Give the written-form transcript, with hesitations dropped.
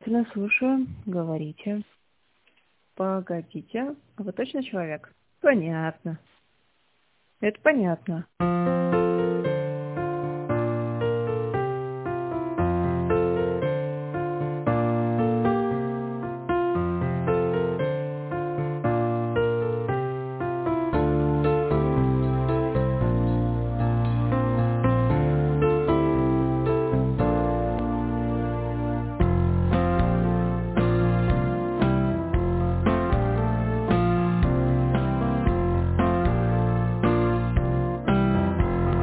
внимательно слушаю. Говорите. Погодите. А вы точно человек? Понятно. Это понятно.